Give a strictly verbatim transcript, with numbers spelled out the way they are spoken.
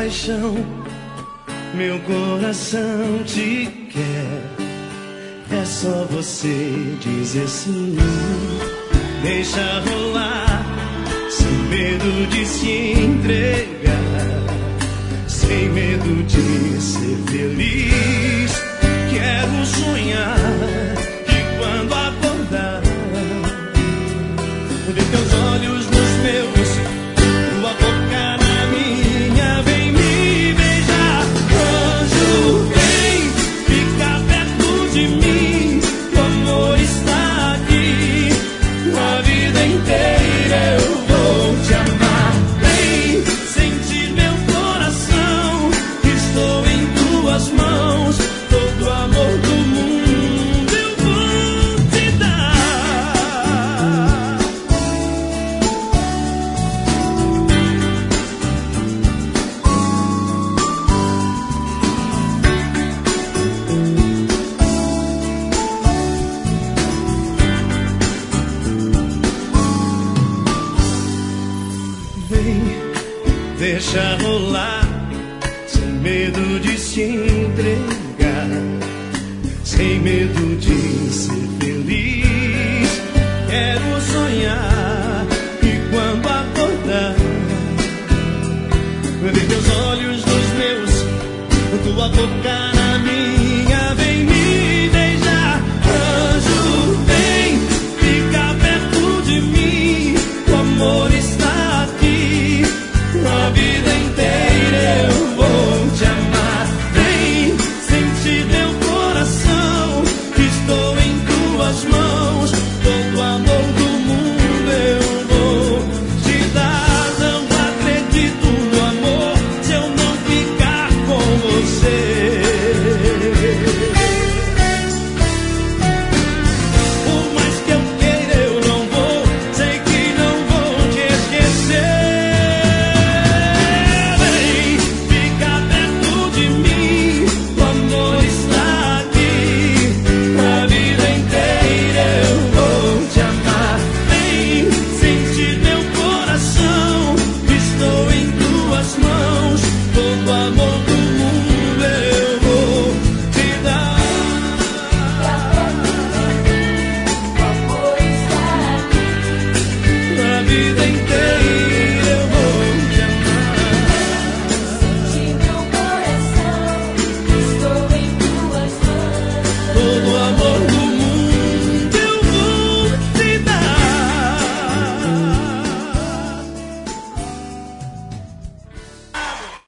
paixão, meu coração te quer. É só você dizer sim. Deixa rolar, sem medo de se entregar, sem medo de ser feliz. Quero sonhar e quando acordar, ver teus olhos nos meus, tua boca na minha, vem me beijar. Anjo, vem ficar perto de mim, o amor está aqui, a vida inteira eu vou te amar. Vem sentir meu coração, estou em tuas mãos, todo o amor do mundo eu vou te dar. Vem, deixa rolar, sem medo de se entregar, sem medo de ser feliz. Quero sonhar e quando acordar, ver teus olhos nos meus, tua boca